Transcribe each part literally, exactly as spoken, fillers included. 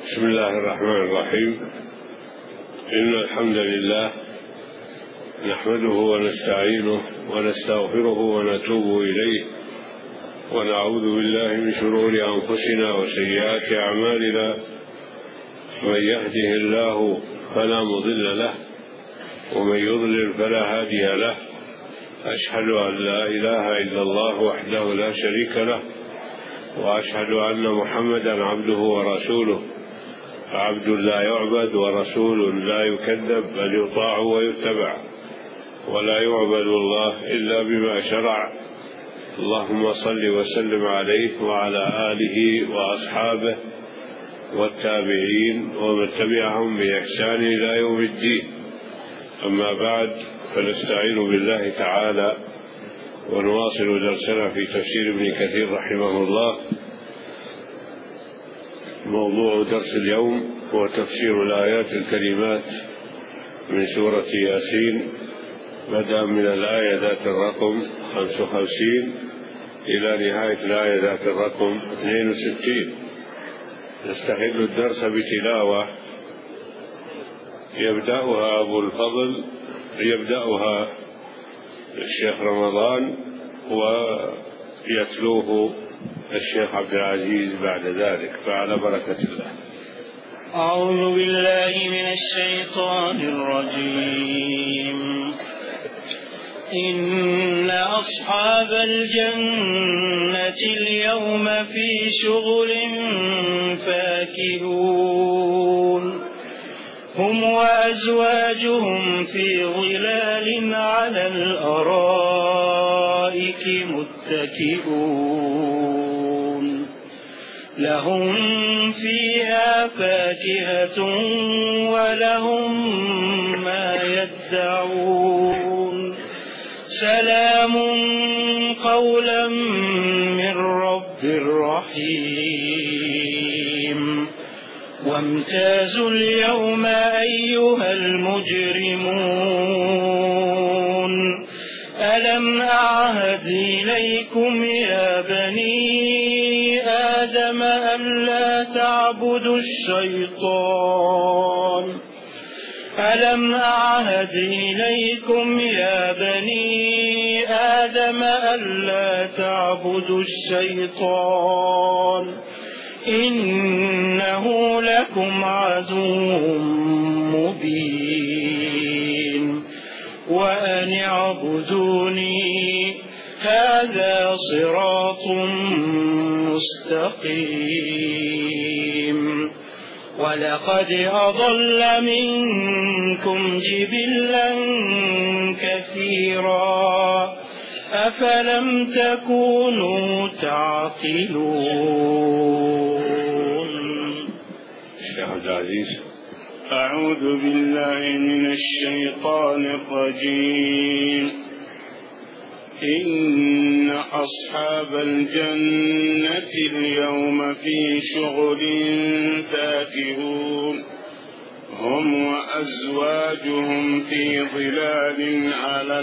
بسم الله الرحمن الرحيم. إن الحمد لله نحمده ونستعينه ونستغفره ونتوب إليه، ونعوذ بالله من شرور أنفسنا وسيئات أعمالنا. من يهده الله فلا مضل له، ومن يضلل فلا هادي له. أشهد أن لا إله إلا الله وحده لا شريك له، وأشهد أن محمدا عبده ورسوله، عبد لا يعبد ورسول لا يكذب، بل يطاع ويتبع، ولا يعبد الله إلا بما شرع. اللهم صل وسلم عليه وعلى آله وأصحابه والتابعين ومن تبعهم بإحسان إلى يوم الدين. أما بعد، فنستعين بالله تعالى ونواصل درسنا في تفسير ابن كثير رحمه الله. موضوع درس اليوم هو تفسير الآيات الكريمات من سورة ياسين، بدءا من الآية ذات الرقم خمسة وخمسين إلى نهاية الآية ذات الرقم اثنين وستين. نستهل الدرس بتلاوة يبدأها أبو الفضل يبدأها الشيخ رمضان، ويتلوه الشيخ عبد العزيز بعد ذلك، فعلى بركة الله. أعوذ بالله من الشيطان الرجيم. إن أصحاب الجنة اليوم في شغل فاكهون، هم وأزواجهم في ظلال على الأرائك متكئون، لهم فيها فاكهة ولهم ما يدعون. سلام قولا من رب رحيم. وامتازوا اليوم أيها المجرمون، ألم أعهد إليكم يا بني آدم ألا تعبدوا الشيطان ألم أعهد إليكم يا بني آدم ألا تعبدوا الشيطان إنه لكم عدو مبين. وأن اعبدوني هذا صراط مستقيم. ولقد أضل منكم جبلا كثيرا، أفلم تكونوا تعقلون. الشيخ عبد العزيز. أعوذ بالله من الشيطان الرجيم. إن أصحاب الجنة اليوم في شغل فاكهون، هم وأزواجهم في ظلال على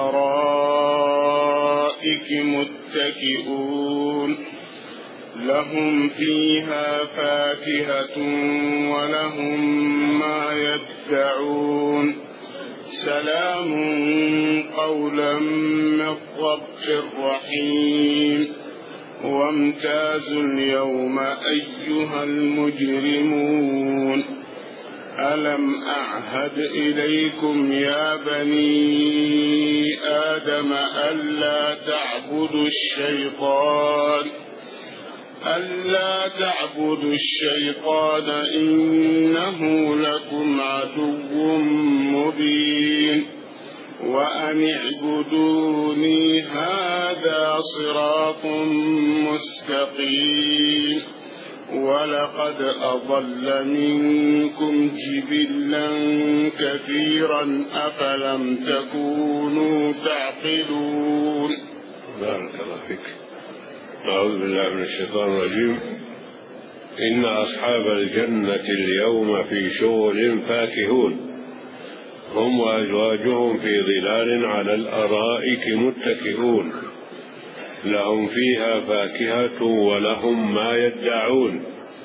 الأرائك متكئون، لهم فيها فاكهة ولهم ما يدعون. سلام قولا من رب رحيم. وامتازوا اليوم أيها المجرمون، ألم أعهد إليكم يا بني آدم ألا تعبدوا الشيطان ألا تعبدوا الشيطان إنه لكم عدو مبين. وأن اعبدوني هذا صراط مستقيم. ولقد أضل منكم جبلا كثيرا، أفلم تكونوا تعقلون. بارك الله فيك. أعوذ بالله من الشيطان الرجيم. إن أصحاب الجنة اليوم في شغل فاكهون، هم وأزواجهم في ظلال على الأرائك متكئون، لهم فيها فاكهة ولهم ما يدعون.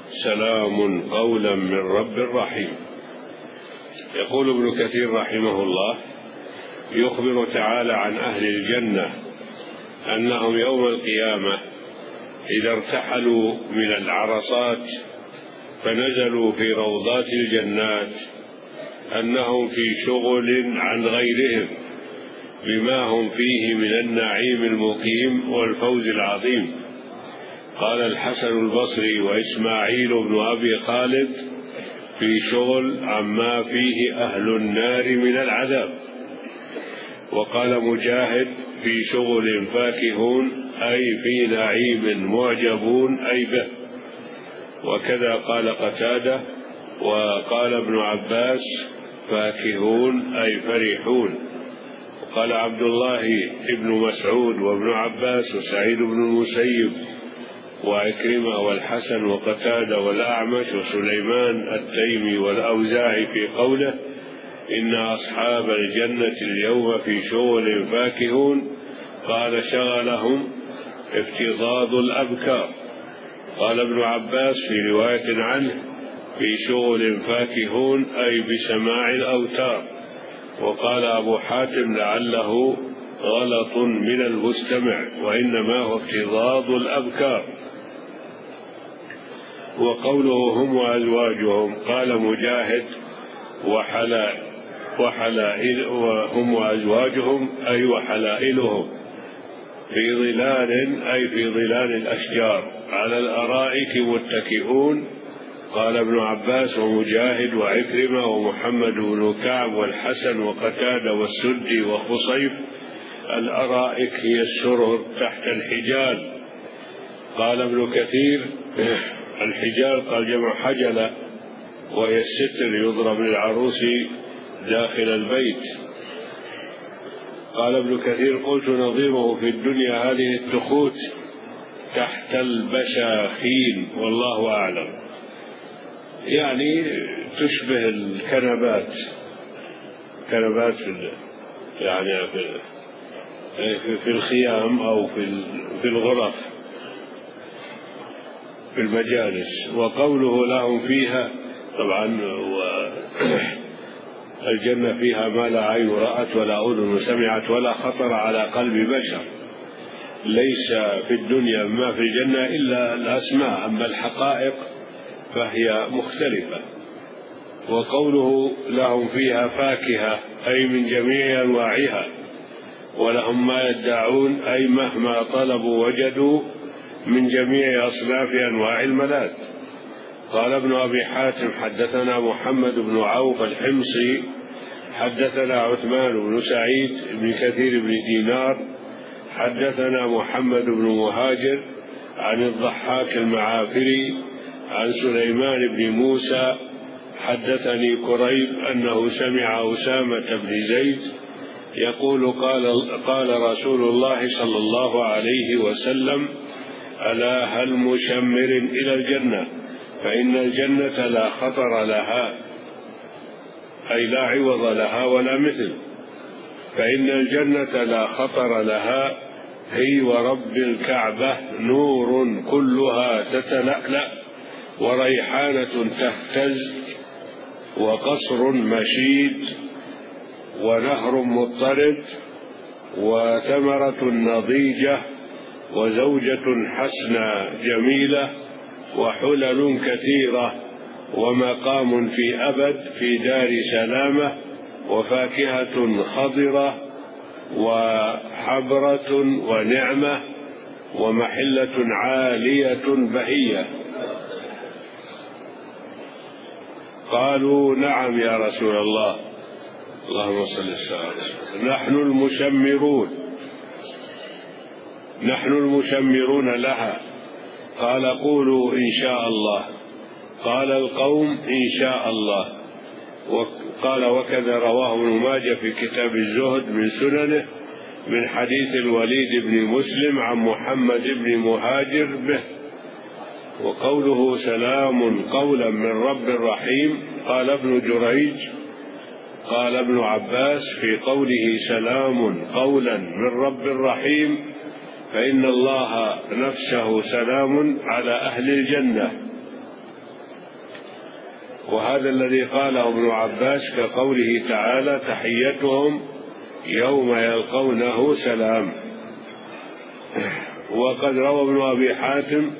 سلام قولا من رب رحيم. يقول ابن كثير رحمه الله: يخبر تعالى عن أهل الجنة أنهم يوم القيامة إذا ارتحلوا من العرصات فنزلوا في روضات الجنات أنهم في شغل عن غيرهم بما هم فيه من النعيم المقيم والفوز العظيم. قال الحسن البصري وإسماعيل بن أبي خالد: في شغل عما فيه أهل النار من العذاب. وقال مجاهد: في شغل فاكهون، أي في نعيم معجبون أي به. وكذا قال قتادة. وقال ابن عباس: فاكهون أي فرحون. وقال عبد الله ابن مسعود وابن عباس وسعيد بن المسيب وعكرمة والحسن وقتادة والأعمش وسليمان التيمي والأوزاعي في قوله: إن أصحاب الجنة اليوم في شغل فاكهون، قال: شغلهم افتضاض الأبكار. قال ابن عباس في رواية عنه: في شغل فاكهون أي بسماع الأوتار. وقال أبو حاتم: لعله غلط من المستمع، وإنما هو افتضاض الأبكار. وقوله هم وأزواجهم، قال مجاهد: وحلائل وحلائل وهم وأزواجهم أي وحلائلهم في ظلال أي في ظلال الأشجار على الأرائك متكئون. قال ابن عباس ومجاهد وعكرمة ومحمد بن كعب والحسن وقتادة والسدي وخصيف: الأرائك هي السرر تحت الحجال. قال ابن كثير: الحجال قال جمع حجلة، وهي الستر يضرب للعروس داخل البيت. قال ابن كثير: قلت نظيره في الدنيا هذه التخوت تحت البشاخين، والله أعلم. يعني تشبه الكنبات، كنبات في يعني في الخيام أو في الغرف في المجالس. وقوله لهم فيها، طبعا الجنة فيها ما لا عين رأت ولا أذن سمعت ولا خطر على قلب بشر. ليس في الدنيا ما في الجنة إلا الأسماء، أما الحقائق فهي مختلفة. وقوله لهم فيها فاكهة أي من جميع أنواعها، ولهم ما يدعون أي مهما طلبوا وجدوا من جميع أصناف أنواع الملاذ. قال ابن أبي حاتم: حدثنا محمد بن عوف الحمصي حدثنا عثمان بن سعيد بن كثير بن دينار حدثنا محمد بن مهاجر عن الضحاك المعافري عن سليمان بن موسى حدثني كريب أنه سمع أسامة بن زيد يقول: قال, قال رسول الله صلى الله عليه وسلم: ألا هل مشمر إلى الجنة، فإن الجنة لا خطر لها، أي لا عوض لها ولا مثل. فإن الجنة لا خطر لها، هي ورب الكعبة نور كلها تتلألأ، وريحانة تهتز، وقصر مشيد، ونهر مضطرد، وثمرة نضيجة، وزوجة حسنى جميلة، وحلل كثيرة، ومقام في أبد في دار سلامة، وفاكهة خضرة، وحبرة ونعمة، ومحلة عالية بهية. قالوا: نعم يا رسول الله. اللهم صل وسلم. نحن المشمرون نحن المشمرون لها. قال: قولوا إن شاء الله. قال القوم: إن شاء الله. وقال: وكذا رواه ابن ماجه في كتاب الزهد من سننه من حديث الوليد بن مسلم عن محمد بن مهاجر به. وقوله سلام قولا من رب رحيم، قال ابن جريج قال ابن عباس في قوله سلام قولا من رب رحيم: فإن الله نفسه سلام على أهل الجنة، وهذا الذي قاله ابن عباس كقوله تعالى: تحيتهم يوم يلقونه سلام. وقد روى ابن أبي حاتم،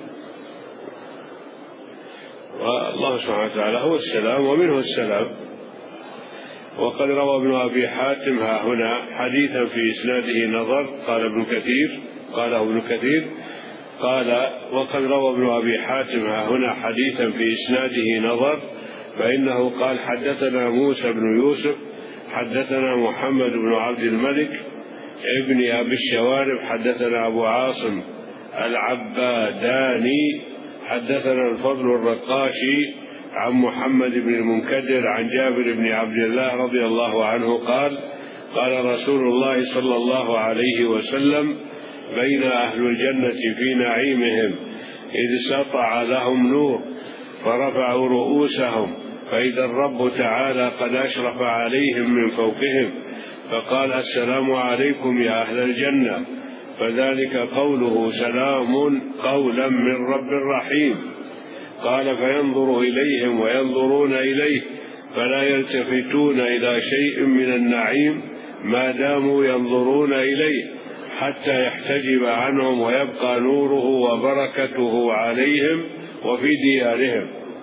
والله سبحانه وتعالى هو السلام ومنه السلام، وقد روى ابن أبي حاتم ها هنا حديثا في إسناده نظر، قال ابن كثير قاله ابن كثير قال: وقد روى ابن أبي حاتم ها هنا حديثا في إسناده نظر، فإنه قال: حدثنا موسى بن يوسف حدثنا محمد بن عبد الملك ابن أبي الشوارب حدثنا أبو عاصم العباداني حدثنا الفضل الرقاشي عن محمد بن المنكدر عن جابر بن عبد الله رضي الله عنه قال: قال رسول الله صلى الله عليه وسلم: بين أهل الجنة في نعيمهم إذ سطع لهم نور فرفعوا رؤوسهم فإذا الرب تعالى قد أشرف عليهم من فوقهم فقال: السلام عليكم يا أهل الجنة، فذلك قوله سلام قولا من رب رحيم. قال: فينظر إليهم وينظرون إليه فلا يلتفتون إلى شيء من النعيم ما داموا ينظرون إليه حتى يحتجب عنهم ويبقى نوره وبركته عليهم وفي ديارهم.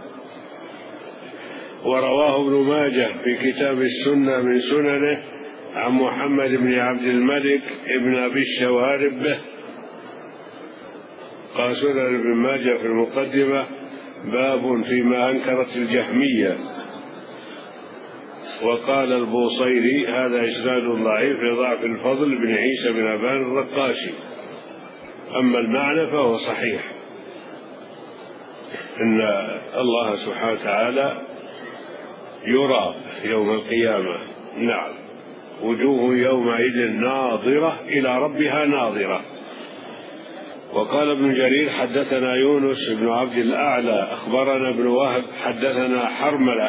ورواه ابن ماجه في كتاب السنة من سننه عن محمد بن عبد الملك ابن أبي الشوارب به. قال سنن ابن ماجه في المقدمة: باب فيما أنكرت الجهمية. وقال البوصيري: هذا إسناد ضعيف لضعف الفضل بن عيسى بن أبان الرقاشي، أما المعنى فهو صحيح، إن الله سبحانه وتعالى يرى يوم القيامة. نعم، وجوه يومئذ ناظرة إلى ربها ناظرة. وقال ابن جرير: حدثنا يونس بن عبد الأعلى أخبرنا ابن وهب حدثنا حرملة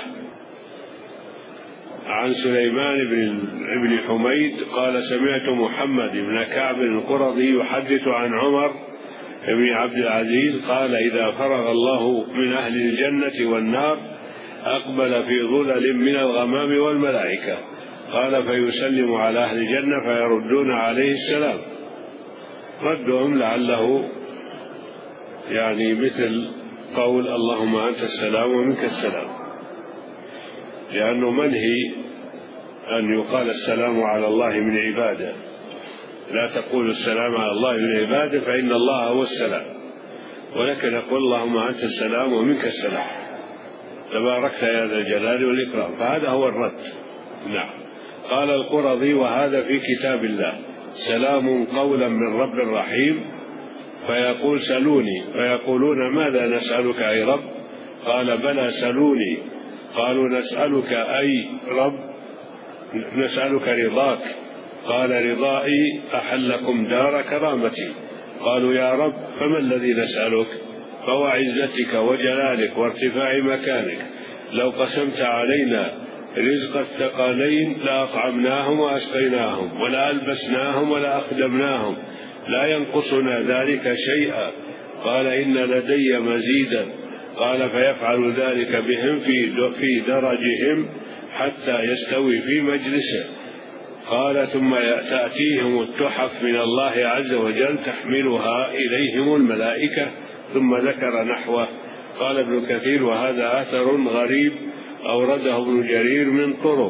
عن سليمان بن حميد قال: سمعت محمد بن كعب القرظي يحدث عن عمر بن عبد العزيز قال: إذا فرغ الله من أهل الجنة والنار أقبل في ظلل من الغمام والملائكة، قال: فيسلم على أهل الجنة فيردون عليه السلام. ردهم لعله يعني مثل قول: اللهم أنت السلام ومنك السلام، لأنه منهي أن يقال السلام على الله من عباده. لا تقول السلام على الله من عباده فإن الله هو السلام، ولكن يقول: اللهم أنت السلام ومنك السلام، تباركت يا ذا الجلال والإكرام. فهذا هو الرد. نعم. قال القرظي: وهذا في كتاب الله، سلام قولا من رب رحيم. فيقول: سلوني، فيقولون: ماذا نسألك أي رب؟ قال: بلى سلوني. قالوا: نسألك أي رب؟ نسألك رضاك. قال: رضائي أحلكم دار كرامتي. قالوا: يا رب فما الذي نسألك؟ فوعزتك وجلالك وارتفاع مكانك لو قسمت علينا رزق الثقلين لأطعمناهم وأسقيناهم ولا ألبسناهم ولا أخدمناهم، لا ينقصنا ذلك شيئا. قال: إن لدي مزيدا. قال: فيفعل ذلك بهم في درجهم حتى يستوي في مجلسه. قال: ثم تأتيهم التحف من الله عز وجل تحملها إليهم الملائكة، ثم ذكر نحوه. قال ابن كثير: وهذا أثر غريب أورده ابن جرير من طرق.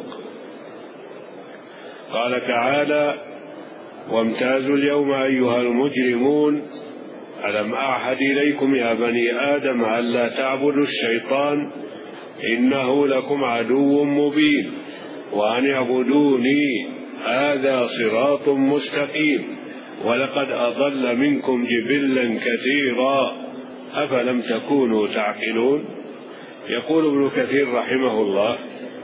قال تعالى: وامتازوا اليوم أيها المجرمون ألم أعهد إليكم يا بني آدم ألا تعبدوا الشيطان إنه لكم عدو مبين وأن اعبدوني هذا صراط مستقيم ولقد أضل منكم جبلا كثيرا أفلم تكونوا تعقلون. يقول ابن كثير رحمه الله: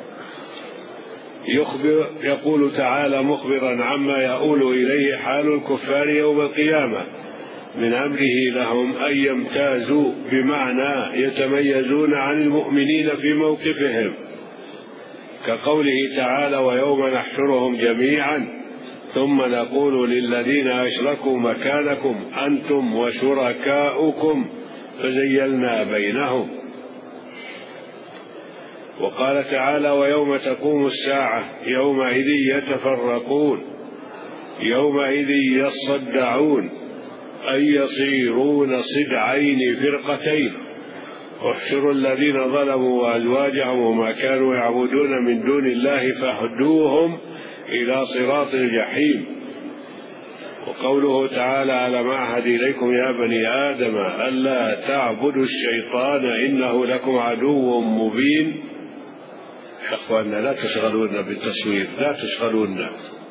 يخبر يقول تعالى مخبرا عما يؤول إليه حال الكفار يوم القيامة من أمره لهم أن يمتازوا، بمعنى يتميزون عن المؤمنين في موقفهم، كقوله تعالى: ويوم نحشرهم جميعا ثم نقول للذين أشركوا مكانكم أنتم وشركاؤكم فزيلنا بينهم. وقال تعالى ويوم تقوم الساعة يومئذ يتفرقون يومئذ يصدعون أي يصيرون صدعين فرقتين واحشروا الذين ظلموا وأزواجهم وما كانوا يعبدون من دون الله فاهدوهم إلى صراط الجحيم. وقوله تعالى ألم أعهد إليكم يا بني آدم ألا تعبدوا الشيطان إنه لكم عدو مبين. أخواننا لا تشغلونا بالتصوير، لا تشغلونا،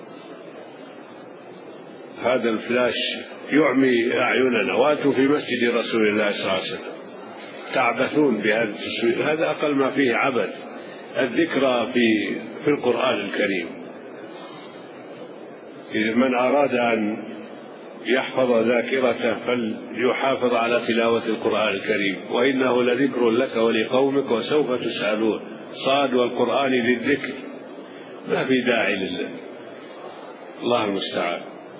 هذا الفلاش يعمي أعيننا. وأنتم في مسجد رسول الله صلى الله عليه وسلم تعبثون بهذا التصوير، هذا أقل ما فيه عبث. الذكرى في في القرآن الكريم، إذا من أراد أن يحفظ ذاكرته فليحافظ على تلاوة القرآن الكريم، وإنه لذكر لك ولقومك وسوف تسألون. صاد والقرآن للذكر، ما في داعي لله، الله المستعان.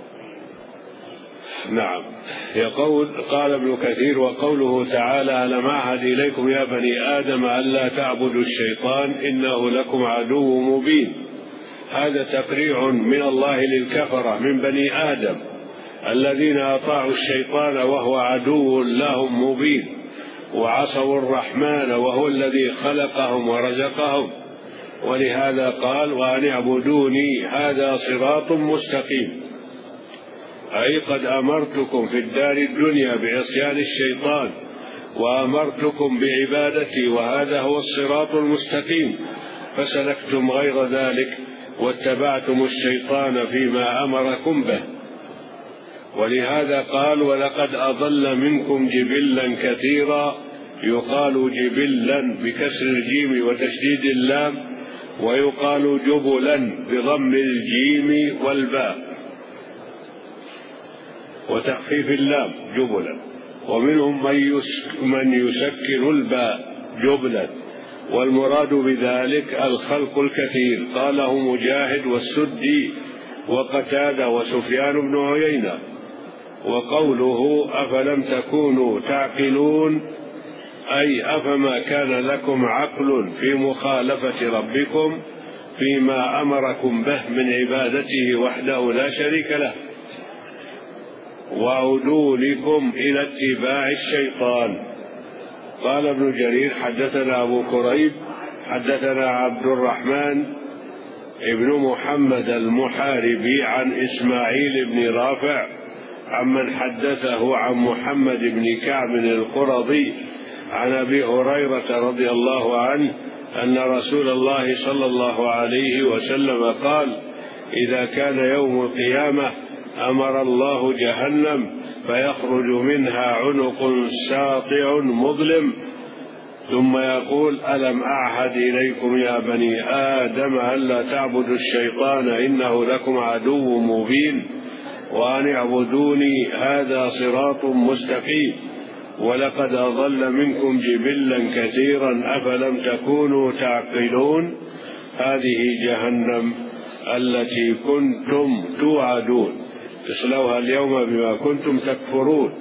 نعم. يقول قال ابن كثير وقوله تعالى ألم أعهد إليكم يا بني آدم ألا تعبدوا الشيطان إنه لكم عدو مبين، هذا تقريع من الله للكفرة من بني آدم الذين أطاعوا الشيطان وهو عدو لهم مبين، وعصوا الرحمن وهو الذي خلقهم ورزقهم. ولهذا قال وأن اعبدوني هذا صراط مستقيم، أي قد أمرتكم في الدار الدنيا بعصيان الشيطان وأمرتكم بعبادتي، وهذا هو الصراط المستقيم، فسلكتم غير ذلك واتبعتم الشيطان فيما أمركم به. ولهذا قال ولقد أضل منكم جبلا كثيرا، يقال جبلا بكسر الجيم وتشديد اللام، ويقال جبلا بضم الجيم والباء وتخفيف اللام جبلا. ومنهم من يسكن الباء جبلا، والمراد بذلك الخلق الكثير. قاله مجاهد والسدي وقتادة وسفيان بن عيينة. وقوله أفلم تكونوا تعقلون أي أفما كان لكم عقل في مخالفة ربكم فيما أمركم به من عبادته وحده لا شريك له، وعدولكم إلى اتباع الشيطان. قال ابن جرير حدثنا أبو كريب حدثنا عبد الرحمن ابن محمد المحاربي عن إسماعيل بن رافع عمن حدثه عن محمد بن كعب القرظي عن أبي هريرة رضي الله عنه أن رسول الله صلى الله عليه وسلم قال إذا كان يوم القيامة أمر الله جهنم فيخرج منها عنق ساطع مظلم، ثم يقول ألم أعهد إليكم يا بني آدم ألا تعبدوا الشيطان إنه لكم عدو مبين، وأن اعبدوني هذا صراط مستقيم، ولقد أضل منكم جبلا كثيرا أفلم تكونوا تعقلون. هذه جهنم التي كنتم توعدون اصلوها اليوم بما كنتم تكفرون.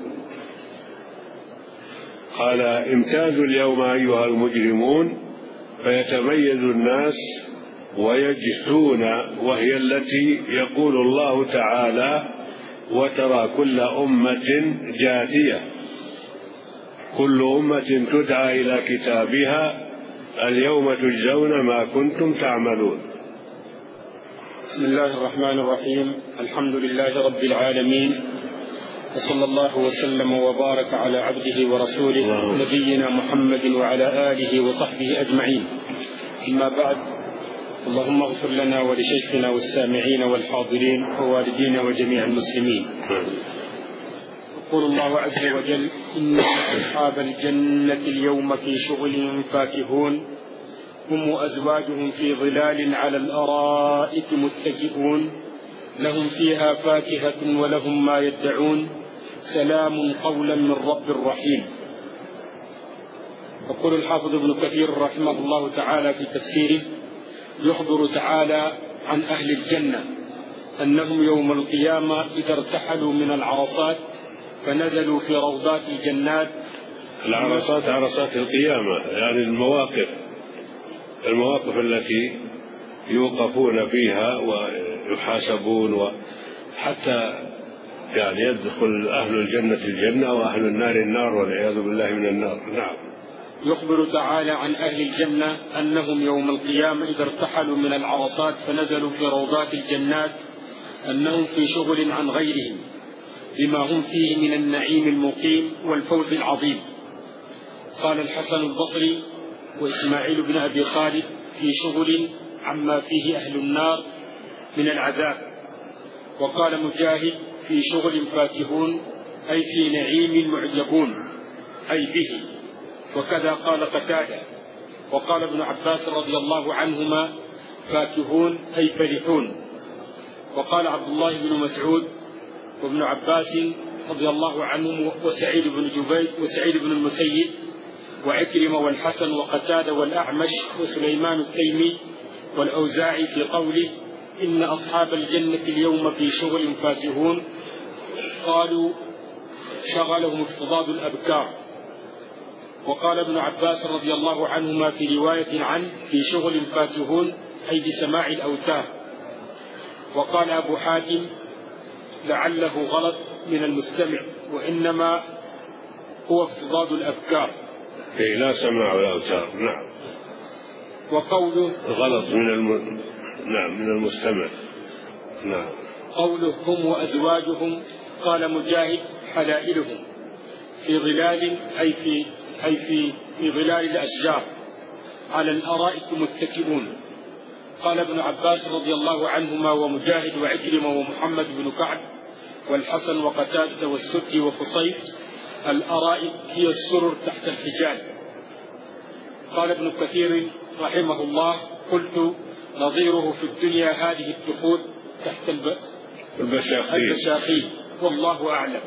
قال امتازوا اليوم أيها المجرمون، فيتميز الناس ويجثون، وهي التي يقول الله تعالى وترى كل أمة جاثية، كل أمة تدعى إلى كتابها اليوم تجزون ما كنتم تعملون. بسم الله الرحمن الرحيم. الحمد لله رب العالمين، وصلى الله وسلم وبارك على عبده ورسوله نبينا محمد وعلى آله وصحبه أجمعين. أما بعد، اللهم اغفر لنا ولشيخنا والسامعين والحاضرين ووالدينا وجميع المسلمين. يقول الله عز وجل إن أصحاب الجنة اليوم في شغل فاكهون، هم وأزواجهم في ظلال على الأرائك متكئون، لهم فيها فاكهة ولهم ما يدعون، سلام قولا من رب رحيم. يقول الحافظ ابن كثير رحمه الله تعالى في تفسيره يخبر تعالى عن أهل الجنة أنهم يوم القيامة إذا ارتحلوا من العرصات فنزلوا في روضات الجنات. العرصات عرصات القيامة، يعني المواقف المواقف التي يوقفون فيها ويحاسبون، وحتى يعني يدخل أهل الجنة الجنة وأهل النار النار والعياذ بالله من النار. نعم. يخبر تعالى عن أهل الجنة أنهم يوم القيامة إذا ارتحلوا من العرصات فنزلوا في روضات الجنات أنهم في شغل عن غيرهم بما هم فيه من النعيم المقيم والفوز العظيم. قال الحسن البصري وإسماعيل بن أبي خالد في شغل عما فيه أهل النار من العذاب. وقال مجاهد في شغل فاكهون أي في نعيم معجبون أي به. وكذا قال قتادة. وقال ابن عباس رضي الله عنهما فاكهون أي فرحون. وقال عبد الله بن مسعود وابن عباس رضي الله عنهم وسعيد بن جبير وسعيد بن المسيب وعكرمة والحسن وقتادة والأعمش وسليمان التيمي والأوزاعي في قوله إن أصحاب الجنة اليوم في شغل فاكهون قالوا شغلهم افتضاد الأبكار. وقال ابن عباس رضي الله عنهما في رواية عنه في شغل فاكهون أي بسماع الأوتار. وقال أبو حاتم لعله غلط من المستمع وإنما هو افتضاد الأفكار كي لا سماع الأوتار. نعم. وقوله غلط من الم... نعم من المستمع. نعم. قوله هم وأزواجهم قال مجاهد حلائلهم في ظلال أي في أي في في ظلال الأشجار على الأرائك متكئون. قال ابن عباس رضي الله عنهما ومجاهد وعكرمة ومحمد بن كعب والحسن وقتادة والسدي وقصيد الأرائك هي السرر تحت الحجال. قال ابن كثير رحمه الله قلت نظيره في الدنيا هذه الدخول تحت البشاخين والله أعلم.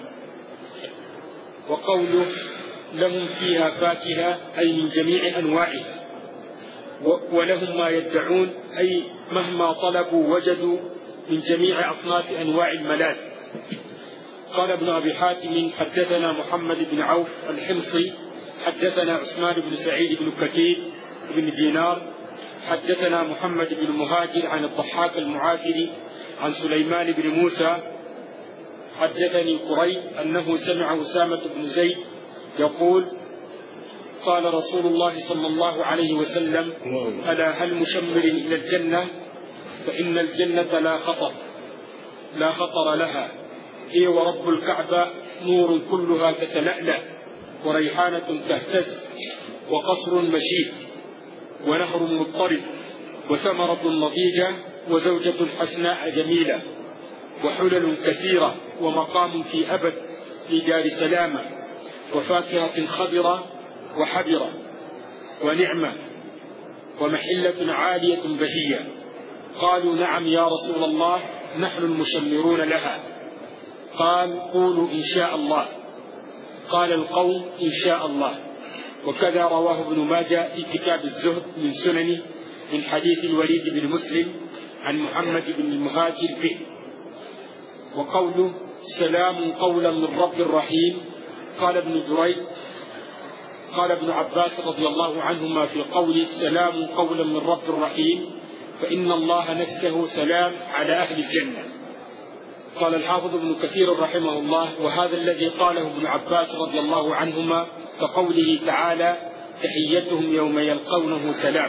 وقوله لهم فيها فاكهة أي من جميع أنواعها ولهم ما يدعون أي مهما طلبوا وجدوا من جميع أصناف أنواع الملاذ. قال ابن أبي حاتم حدثنا محمد بن عوف الحمصي حدثنا عثمان بن سعيد بن كثير بن دينار حدثنا محمد بن مهاجر عن الضحاك المعافري عن سليمان بن موسى حدثني قريب أنه سمع أسامة بن زيد يقول قال رسول الله صلى الله عليه وسلم ألا هل مشمر إلى الجنة فإن الجنة لا خطر لا خطر لها هي ورب الكعبة نور كلها تتلألأ وريحانة تهتز وقصر مشيد ونهر مضطرب وثمرة نضيجة وزوجة حسناء جميلة وحلل كثيرة ومقام في أبد في دار سلامة وفاكهة خضرة وحبرة ونعمة ومحلة عالية بهية. قالوا نعم يا رسول الله نحن المشمرون لها. قال قولوا إن شاء الله. قال القوم إن شاء الله. وكذا رواه ابن ماجه في كتاب الزهد من سننه من حديث الوليد بن مسلم عن محمد بن المهاجر به. وقوله سلام قولا من رب رحيم قال ابن جريج قال ابن عباس رضي الله عنهما في قوله سلام قولا من رب رحيم فإن الله نفسه سلام على أهل الجنة. قال الحافظ ابن كثير رحمه الله وهذا الذي قاله ابن عباس رضي الله عنهما كقوله تعالى تحيتهم يوم يلقونه سلام.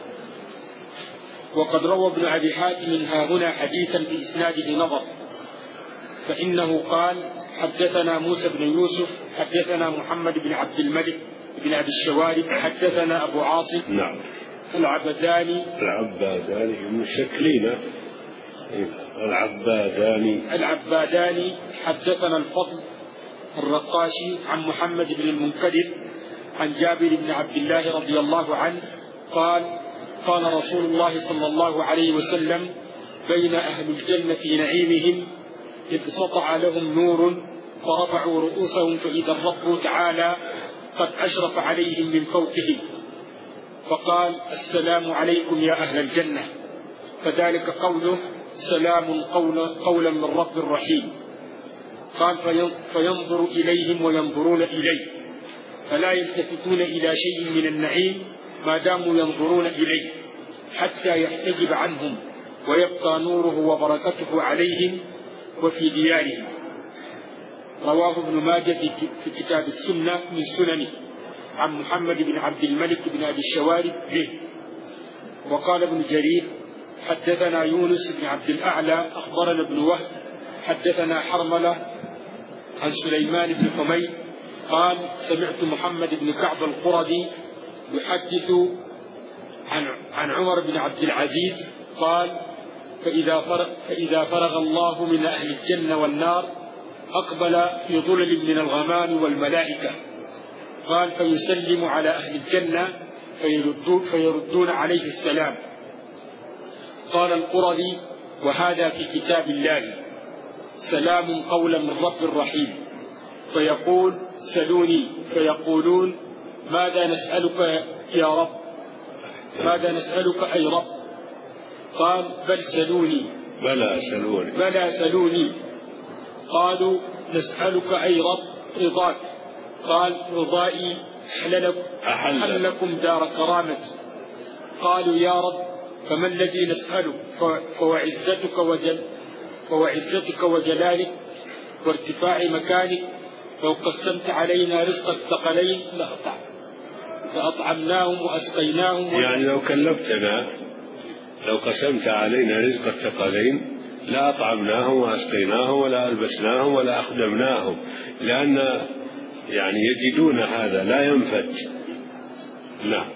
وقد روى ابن أبي حاتم ها هنا حديثا بإسناده نظر فإنه قال حدثنا موسى بن يوسف حدثنا محمد بن عبد الملك بن أبي الشوارب حدثنا أبو عاصم نعم العبداني العباداني المشكلين العباداني العباداني حدثنا الفضل الرقاشي عن محمد بن المنكدر عن جابر بن عبد الله رضي الله عنه قال قال رسول الله صلى الله عليه وسلم بين أهل الجنة في نعيمهم إذ سطع لهم نور فرفعوا رؤوسهم فإذا الرب تعالى قد أشرف عليهم من فوقهم فقال السلام عليكم يا أهل الجنة فذلك قوله سلام قولا, قولا من رب رحيم. قال فينظر إليهم وينظرون إليه فلا يلتفتون إلى شيء من النعيم ما داموا ينظرون إليه حتى يحتجب عنهم ويبقى نوره وبركته عليهم وفي ديارهم. رواه ابن ماجه في كتاب السنة من سننه عن محمد بن عبد الملك بن أبي الشوارب به. وقال ابن جرير حدثنا يونس بن عبد الأعلى أخبرنا ابن وهب حدثنا حرملة عن سليمان بن حميد قال سمعت محمد بن كعب القردي يحدث عن عن عمر بن عبد العزيز قال فإذا فرغ, فإذا فرغ الله من أهل الجنة والنار أقبل في ظلل من الغمام والملائكة قال فيسلم على أهل الجنة فيردون, فيردون عليه السلام. قال القرظي وهذا في كتاب الله سلام قولا من رب رحيم. فيقول سلوني فيقولون ماذا نسألك يا رب ماذا نسألك أي رب قال بل سلوني بلى سلوني بلى سلوني قالوا نسألك أي رب رضاك قال رضائي أحل لكم دار كرامتي. قالوا يا رب فما الذي نسألك فوعزتك وجل فوعزتك وجلالك وارتفاع مكانك لو قسمت علينا رزق الثقلين لأطعمناهم وأسقيناهم. يعني لو كلفتنا لو قسمت علينا رزق الثقلين لا أطعمناهم وأسقيناهم ولا ألبسناهم ولا أخدمناهم، لأن يعني يجدون هذا لا ينفد. نعم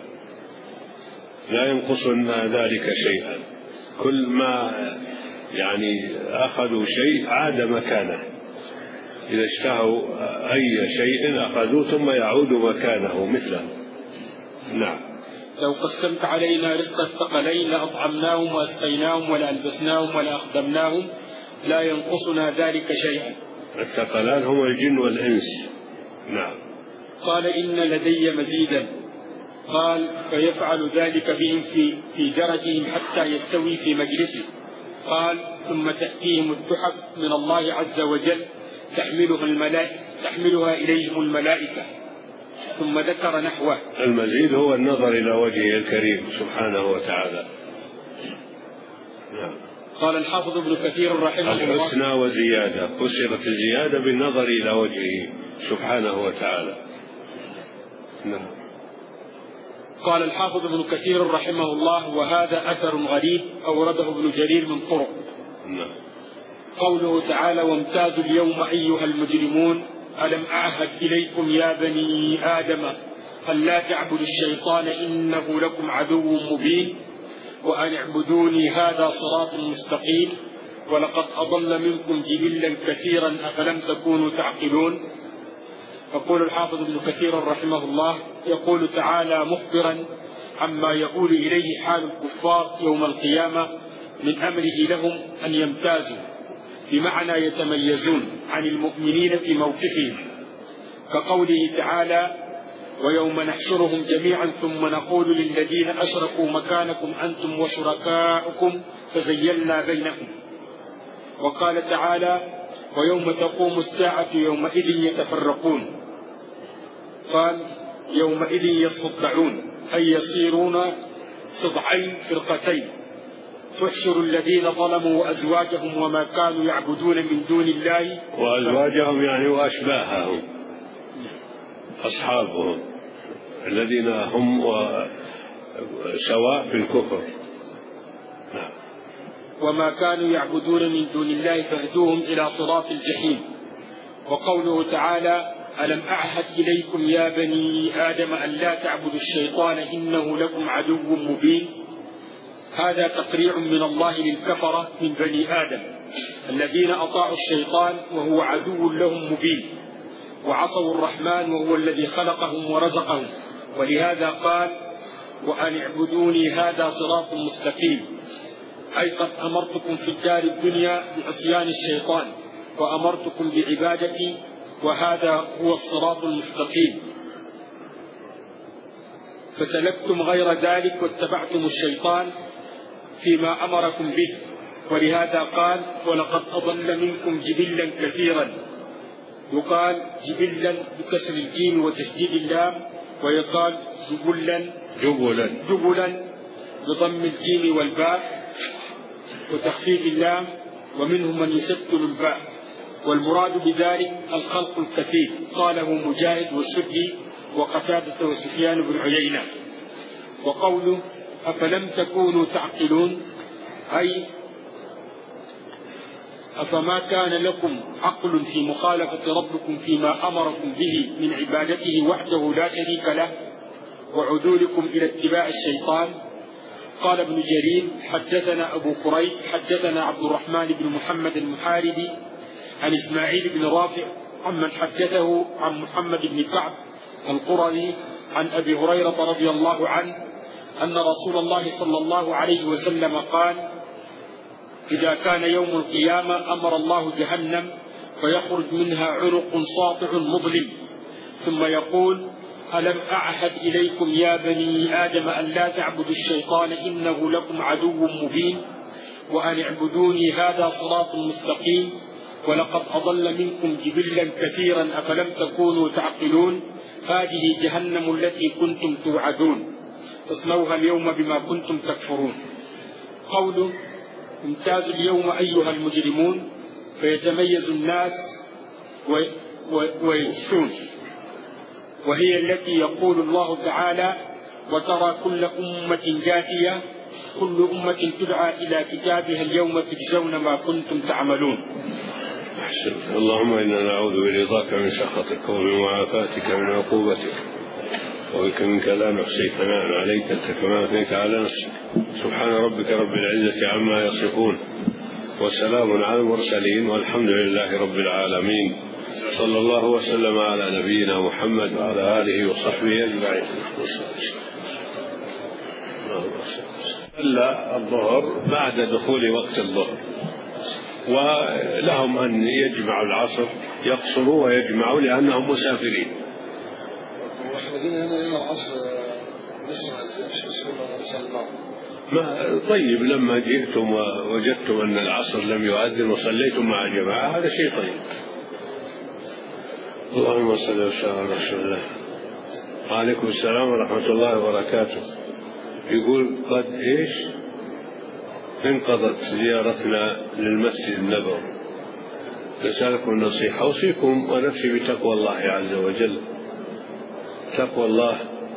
لا ينقصن ذلك شيئا، كل ما يعني أخذوا شيء عاد مكانه، إذا اشتهوا أي شيء أخذوه ثم يعود مكانه مثله. نعم لو قسمت علينا رزق الثقلين لأطعمناهم وأسقيناهم ولا ألبسناهم ولا أخدمناهم لا ينقصنا ذلك شيئا. الثقلان هم الجن والإنس. نعم. قال إن لدي مزيدا. قال فيفعل ذلك بهم في في درجهم حتى يستوي في مجلسه. قال ثم تأتيهم التحف من الله عز وجل تحملها الملائكة تحملها إليهم الملائكة. ثم ذكر نحوه. المزيد هو النظر إلى وجهه الكريم سبحانه وتعالى. نعم. قال الحافظ ابن كثير رحمه الله الحسنى وزيادة، فسرت الزيادة بالنظر إلى وجهه سبحانه وتعالى. نعم. قال الحافظ ابن كثير رحمه الله وهذا أثر غريب أورده ابن جرير من طرق. نعم. قوله تعالى وامتازوا اليوم أيها المجرمون ألم أعهد إليكم يا بني آدم أن لا تعبدوا الشيطان إنه لكم عدو مبين وأن اعبدوني هذا صراط مستقيم ولقد أضل منكم جبلا كثيرا أفلم تكونوا تعقلون. يقول الحافظ ابن كثير رحمه الله يقول تعالى مخبرا عما يقول إليه حال الكفار يوم القيامة من أمره لهم أن يمتازوا، بمعنى يتميزون عن المؤمنين في موقفهم، كقوله تعالى ويوم نحشرهم جميعا ثم نقول للذين أشركوا مكانكم أنتم وشركاؤكم فزيلنا بينهم. وقال تعالى ويوم تقوم الساعة يومئذ يتفرقون. قال يومئذ يصدعون أي يصيرون صدعين فرقتين تحشر الذين ظلموا وأزواجهم وما كانوا يعبدون من دون الله وأزواجهم يعني وأشباههم أصحابهم الذين هم سواء في الكفر. نعم. وما كانوا يعبدون من دون الله فاهدوهم إلى صراط الجحيم. وقوله تعالى ألم أعهد إليكم يا بني آدم أن لا تعبدوا الشيطان إنه لكم عدو مبين. هذا تقريع من الله للكفرة من بني آدم الذين أطاعوا الشيطان وهو عدو لهم مبين، وعصوا الرحمن وهو الذي خلقهم ورزقهم، ولهذا قال وأن اعبدوني هذا صراط مستقيم، أي قد أمرتكم في الدار الدنيا بعصيان الشيطان وأمرتكم بعبادتي وهذا هو الصراط المستقيم، فسلكتم غير ذلك واتبعتم الشيطان فيما أمركم به، ولهذا قال ولقد أضل منكم جبلا كثيرا. يقال جبلا بكسر الجيم وتشديد اللام ويقال جبلا جبلا جبلا بضم الجيم والباء وتخفيف اللام، ومنهم من يسكن الباء، والمراد بذلك الخلق الكثير. قاله مجاهد والسدي وقتادة وسفيان بن عيينة. وقوله أفلم تكونوا تعقلون أي أفما كان لكم عقل في مخالفة ربكم فيما أمركم به من عبادته وحده لا شريك له وعدولكم إلى اتباع الشيطان. قال ابن جرير حدثنا أبو كريب حدثنا عبد الرحمن بن محمد المحاربي عن إسماعيل بن رافع عمن حدثه عن محمد بن كعب القرظي عن أبي هريرة رضي الله عنه أن رسول الله صلى الله عليه وسلم قال إذا كان يوم القيامة أمر الله جهنم فيخرج منها عنق ساطع مظلم ثم يقول ألم أعهد إليكم يا بني آدم أن لا تعبدوا الشيطان إنه لكم عدو مبين وأن اعبدوني هذا صراط مستقيم ولقد أضل منكم جبلا كثيرا أفلم تكونوا تعقلون هذه جهنم التي كنتم توعدون تصلوها اليوم بما كنتم تكفرون. قوله امتازوا اليوم أيها المجرمون فيتميز الناس ويجسون، وهي التي يقول الله تعالى وترى كل أمة جاثية كل أمة تدعى إلى كتابها اليوم تجزون ما كنتم تعملون. أحسن. اللهم إنا نعوذ برضاك من سخطك ومن معافاتك من عقوبتك وبك منك لا نحصي ثناء عليك أنت كما أثنيت على نفسك. سبحان ربك رب العزة عما يصفون وسلام على المرسلين والحمد لله رب العالمين. صلى الله وسلم على نبينا محمد وعلى آله وصحبه أجمعين. صلى الظهر بعد دخول وقت الظهر، ولهم أن يجمعوا العصر يقصروا ويجمعوا لأنهم مسافرين. ما طيب لما جئتم ووجدتم أن العصر لم يؤذن وصليتم مع الجماعة هذا شيء طيب. اللهم صل وسلم على رسول الله. وعليكم السلام ورحمة الله وبركاته. يقول قد إيش انقضت زيارتنا للمسجد النبوي، نسألكم النصيحة. أوصيكم ونفسي بتقوى الله عز وجل، تقوى الله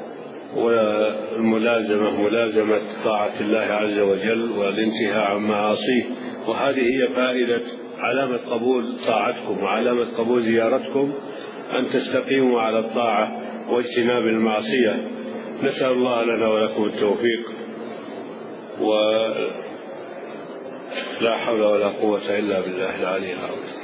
والملازمة ملازمة طاعة الله عز وجل والانتهاء عن معاصيه، وهذه هي فائدة علامة قبول طاعتكم وعلامة قبول زيارتكم أن تستقيموا على الطاعة واجتناب المعصية. نسأل الله لنا ولكم التوفيق، ولا حول ولا قوة إلا بالله العلي العظيم.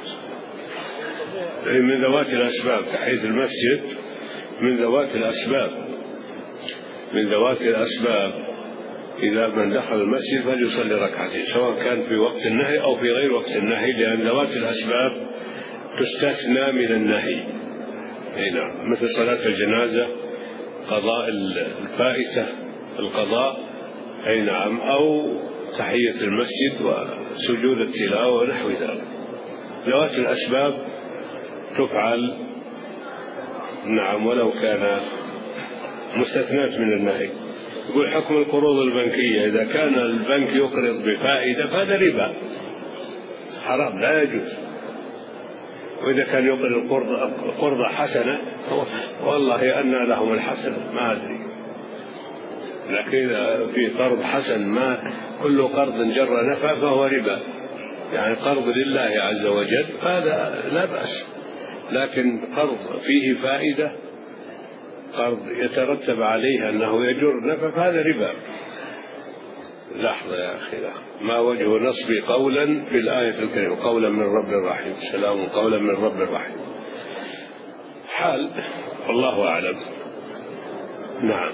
من ذوات الأسباب تحية المسجد، من ذوات الأسباب من ذوات الأسباب إذا من دخل المسجد فليصلي ركعتين سواء كان في وقت النهي أو في غير وقت النهي، لأن ذوات الأسباب تستثنى من النهي. هنا مثل صلاة الجنازة، قضاء الفائتة القضاء أي نعم، أو تحية المسجد وسجود التلاوة ونحو ذلك. ذوات الأسباب تفعل نعم ولو كان مستثنات من النهي. يقول حكم القروض البنكية إذا كان البنك يقرض بفائدة فهذا ربا حرام لا يجوز، وإذا كان يقرض قرض حسنة والله أن لهم الحسنة ما أدري، لكن إذا في قرض حسن ما كل قرض جر نفع فهو ربا، يعني قرض لله عز وجل هذا لا بأس، لكن قرض فيه فائدة قرض يترتب عليه أنه يجر نفع فهذا ربا. لحظة يا أخي لحظة. ما وجه نصب قولا في الآية الكريمة قولا من رب الرحيم؟ سلام قولا من رب الرحيم حال والله أعلم. نعم.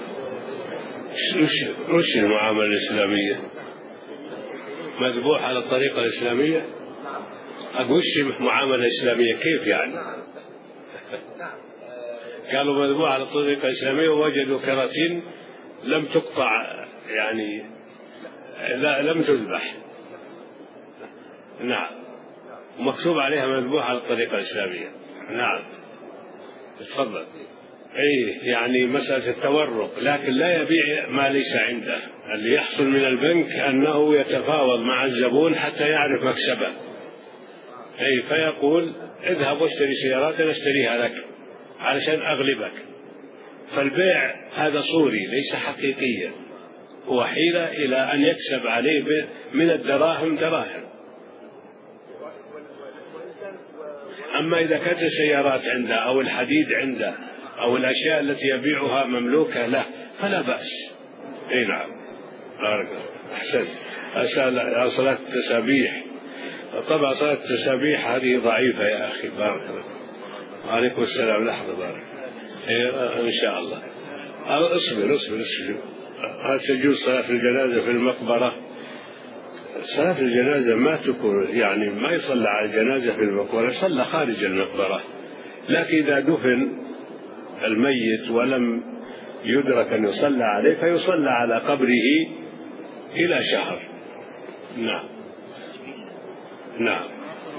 وش المعاملة الإسلامية؟ مذبوح على الطريقة الإسلامية؟ أقول معاملة إسلامية كيف يعني؟ قالوا مذبوح على الطريقة الإسلامية ووجدوا كراتين لم تقطع يعني لا لم تذبح. نعم. ومكتوب عليها مذبوح على الطريقة الإسلامية. نعم. تفضل. أي يعني مسألة التورق، لكن لا يبيع ما ليس عنده. اللي يحصل من البنك أنه يتفاوض مع الزبون حتى يعرف مكسبه، أي فيقول اذهب واشتري سيارات أنا اشتريها لك علشان أغلبك. فالبيع هذا صوري ليس حقيقيا، هو حيلة إلى أن يكسب عليه من الدراهم دراهم. أما إذا كانت السيارات عنده أو الحديد عنده أو الأشياء التي يبيعها مملوكة له فلا بأس. أي نعم. بارك الله. أحسن. أسأل عن صلاة التسابيح. طبعا صلاة التسابيح هذه ضعيفة يا أخي. بارك الله. وعليكم السلام. لحظة. بارك. إيه إن شاء الله. اصبر اصبر اصبر. هل تجوز صلاة الجنازة في المقبرة؟ صلاة الجنازة ما تكون يعني ما يصلى على الجنازة في المقبرة، يصلى خارج المقبرة. لكن إذا دفن الميت ولم يدرك أن يصلى عليه فيصلى على قبره إلى شهر. نعم نعم.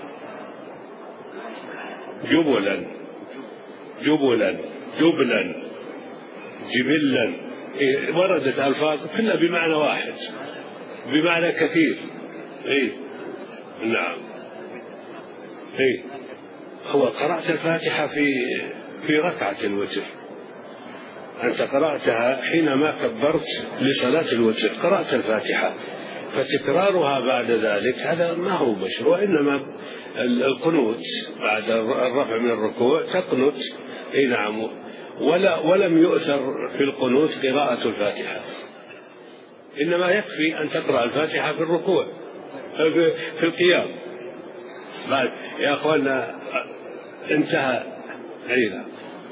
جبلا جبلا جبلا جبلا، وردت ألفاظ كلها بمعنى واحد، بمعنى كثير. إيه نعم. إيه هو قرأت الفاتحة في في ركعة الوتر، أنت قرأتها حينما كبرت لصلاة الوتر، قرأت الفاتحة، فتكرارها بعد ذلك هذا ما هو مشروع، إنما القنوت بعد الرفع من الركوع تقنت. إيه نعم. ولا ولم يؤثر في القنوت قراءة الفاتحة، إنما يكفي أن تقرأ الفاتحة في الركوع في القيام. بعد يا أخوانا انتهى. أين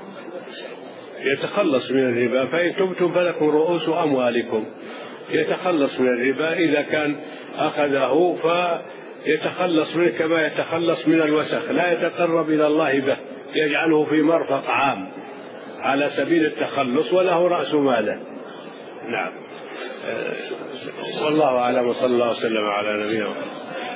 يتخلص من الربا، فإن تبتم فلكم رؤوس أموالكم. يتخلص من الربا إذا كان أخذه فيتخلص منه كما يتخلص من الوسخ، لا يتقرب إلى الله به، يجعله في مرفق عام على سبيل التخلص وله رأس ماله. نعم. والله أعلم، وصلى الله وسلم على نبينا محمد.